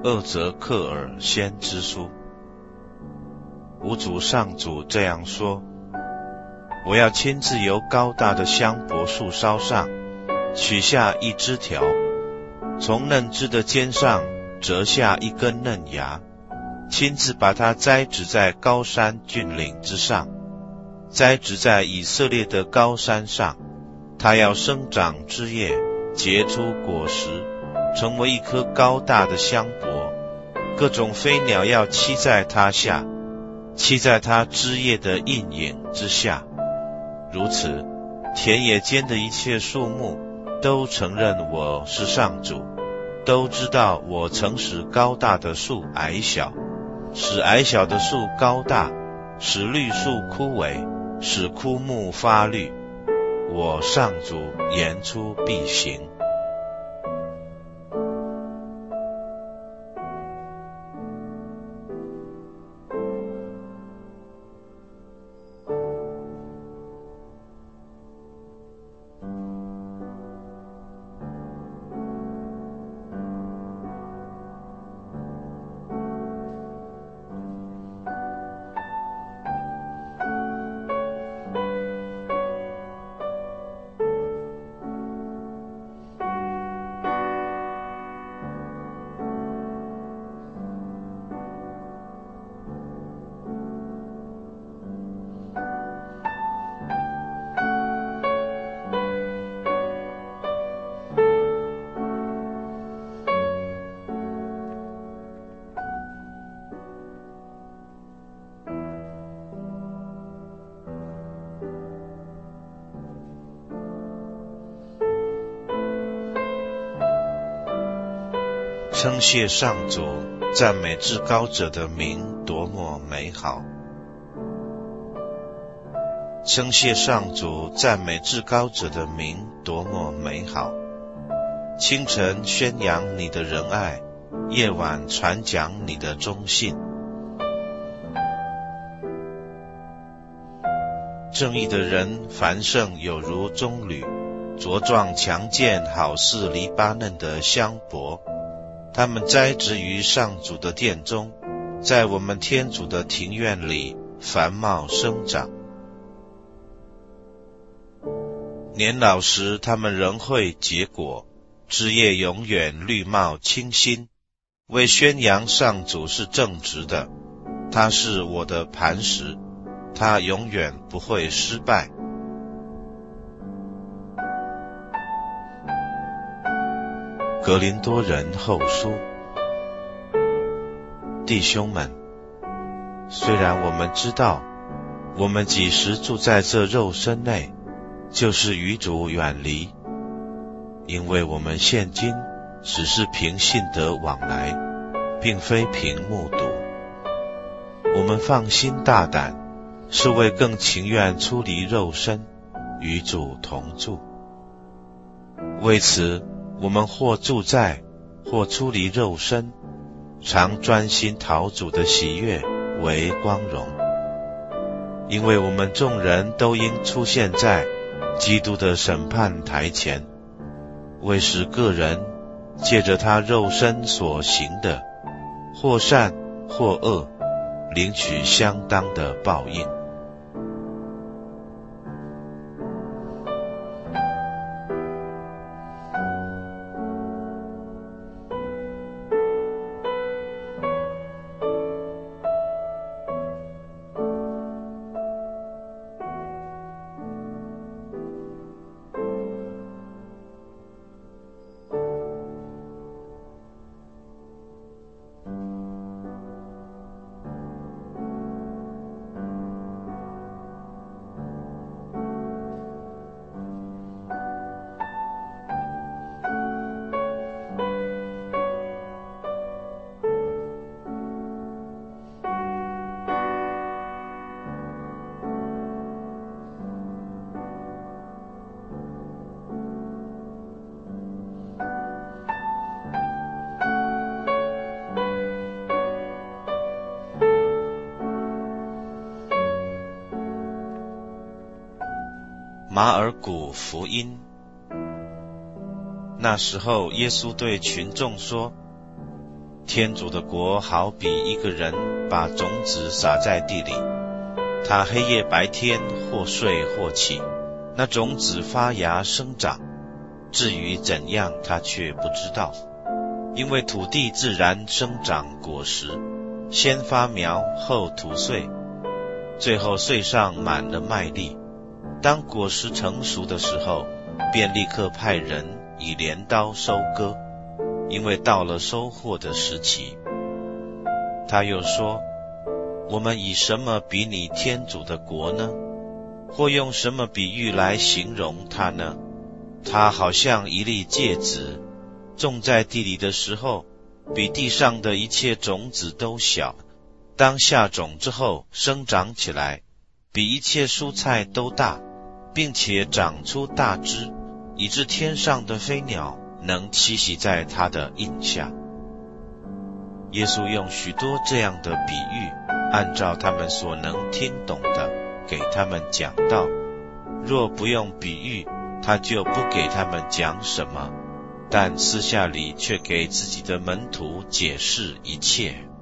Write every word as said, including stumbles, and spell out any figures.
厄则克尔先知书。吾主上主这样说：我要亲自由高大的香柏树梢上取下一枝条，从嫩枝的尖上折下一根嫩芽，亲自把它栽植在高山峻岭之上，栽植在以色列的高山上。它要生长枝叶，结出果实，成为一棵高大的香柏。各种飞鸟要栖在它下，栖在它枝叶的阴影之下。如此，田野间的一切树木都承认我是上主，都知道我曾使高大的树矮小，使矮小的树高大，使绿树枯萎，使枯木发绿。我上主言出必行。称谢上主，赞美至高者的名多么美好！称谢上主，赞美至高者的名多么美好！清晨宣扬你的仁爱，夜晚传讲你的忠信。正义的人繁盛有如棕榈，茁壮强健，好似黎巴嫩的香柏。他们栽植于上主的殿中，在我们天主的庭院里繁茂生长。年老时，他们仍会结果，枝叶永远绿茂清新，为宣扬上主是正直的。他是我的磐石，他永远不会失败。格林多人后书。弟兄们，虽然我们知道，我们几时住在这肉身内，就是与主远离，因为我们现今只是凭信德往来，并非凭目睹。我们放心大胆，是为更情愿出离肉身，与主同住。为此，我们或住在，或出离肉身，常专心讨主的喜悦为光荣。因为我们众人都应出现在基督的审判台前，为使个人借着他肉身所行的，或善或恶，领取相当的报应。马尔谷福音。那时候，耶稣对群众说： 天主的国好比一个人把种子撒在地里，他黑夜白天或睡或起，那种子发芽生长，至于怎样他却不知道，因为土地自然生长果实，先发苗后吐穗，最后穗上满了麦粒。当果实成熟的时候，便立刻派人以镰刀收割，因为到了收获的时期。他又说，我们以什么比拟天主的国呢？或用什么比喻来形容它呢？它好像一粒芥子，种在地里的时候，比地上的一切种子都小，当下种之后生长起来，比一切蔬菜都大，并且长出大枝，以致天上的飞鸟能栖息在它的荫下。耶稣用许多这样的比喻，按照他们所能听懂的，给他们讲道。若不用比喻，他就不给他们讲什么，但私下里却给自己的门徒解释一切。